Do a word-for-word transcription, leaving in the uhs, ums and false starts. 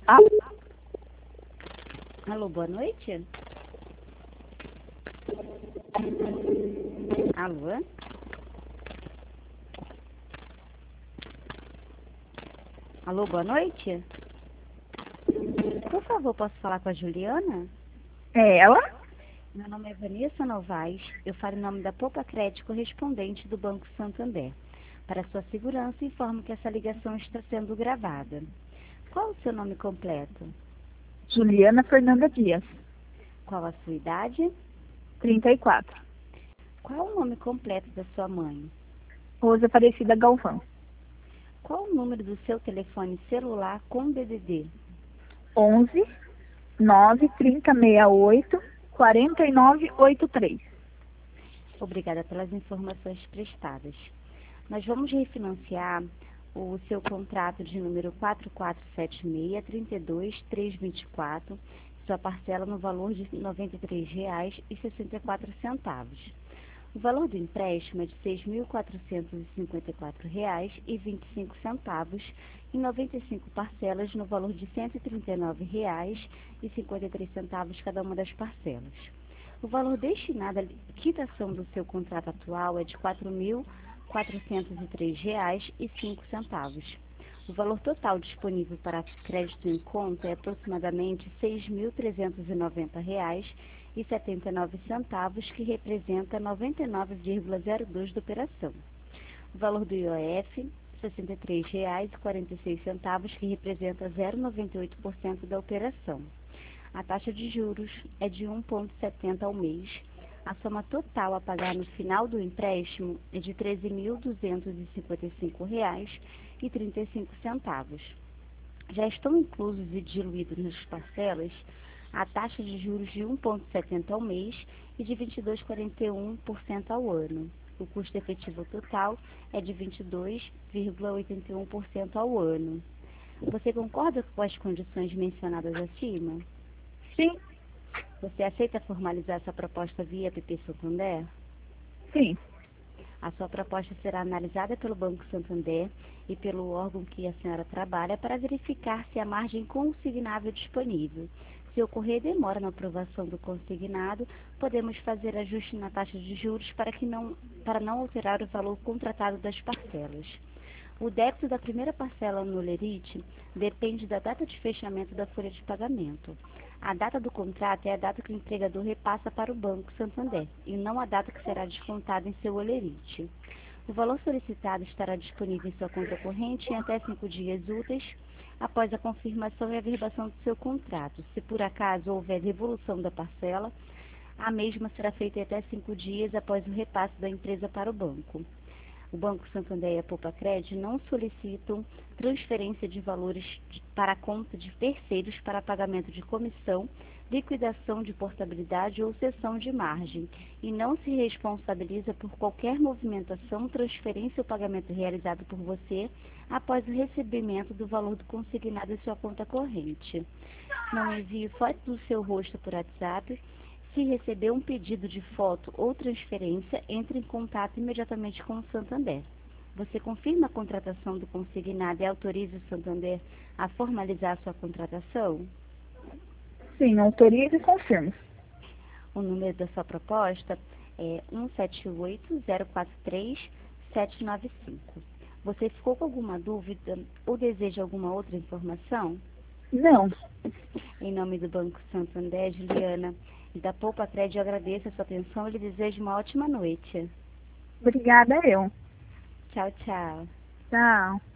Ah, Alô, boa noite. Alô? Alô, boa noite. Por favor, posso falar com a Juliana? é ela? Meu nome é Vanessa Novaes. Eu falo em nome da Poupa Crédito correspondente do Banco Santander. Para sua segurança, informo que essa ligação está sendo gravada. Qual o seu nome completo? Juliana Fernanda Dias, Qual a sua idade? trinta e quatro. Qual o nome completo da sua mãe? Rosa Aparecida Galvão, Qual o número do seu telefone celular com D D D? onze, nove, trinta, sessenta e oito, quarenta e nove, oitenta e três. Obrigada pelas informações prestadas. Nós vamos refinanciar o seu contrato de número quatro quatro sete seis, trinta e dois, trezentos e vinte e quatro, sua parcela no valor de noventa e três reais e sessenta e quatro centavos. O valor do empréstimo é de seis mil quatrocentos e cinquenta e quatro reais e vinte e cinco centavos em noventa e cinco parcelas no valor de cento e trinta e nove reais e cinquenta e três centavos cada uma das parcelas. O valor destinado à quitação do seu contrato atual é de quatro mil quatrocentos e três reais e cinco centavos. O valor total disponível para crédito em conta é aproximadamente seis mil trezentos e noventa reais e setenta e nove centavos, que representa noventa e nove vírgula zero dois da operação. O valor do I O F, sessenta e três reais e quarenta e seis centavos, que representa zero vírgula noventa e oito por cento da operação. A taxa de juros é de um vírgula setenta ao mês. A soma total a pagar no final do empréstimo é de treze mil duzentos e cinquenta e cinco reais e trinta e cinco centavos. Já estão inclusos e diluídos nas parcelas a taxa de juros de um vírgula setenta ao mês e de vinte e dois vírgula quarenta e um por cento ao ano. O custo efetivo total é de vinte e dois vírgula oitenta e um por cento ao ano. Você concorda com as condições mencionadas acima? Sim, Você aceita formalizar essa proposta via P P Santander? sim. A sua proposta será analisada pelo Banco Santander e pelo órgão que a senhora trabalha para verificar se há margem consignável disponível. Se ocorrer demora na aprovação do consignado, podemos fazer ajuste na taxa de juros para, que não, para não alterar o valor contratado das parcelas. O débito da primeira parcela no lerite depende da data de fechamento da folha de pagamento. A data do contrato é a data que o empregador repassa para o Banco Santander, e não a data que será descontada em seu olerite. O valor solicitado estará disponível em sua conta corrente em até cinco dias úteis após a confirmação e averbação do seu contrato. Se por acaso houver devolução da parcela, a mesma será feita em até cinco dias após o repasse da empresa para o banco. O Banco Santander e a Poupa Crédito não solicitam transferência de valores de, para a conta de terceiros para pagamento de comissão, liquidação de portabilidade ou cessão de margem, e não se responsabiliza por qualquer movimentação, transferência ou pagamento realizado por você após o recebimento do valor do consignado em sua conta corrente. Não envie foto do seu rosto por WhatsApp. Se receber um pedido de foto ou transferência, entre em contato imediatamente com o Santander. Você confirma a contratação do consignado e autoriza o Santander a formalizar sua contratação? Sim, autorizo e confirmo. O número da sua proposta é um sete oito zero quatro três sete nove cinco. Você ficou com alguma dúvida ou deseja alguma outra informação? Não. Em nome do Banco Santander, Juliana, e da Poupa Crédito, eu agradeço a sua atenção e lhe desejo uma ótima noite. Obrigada, eu. Tchau, tchau. Tchau.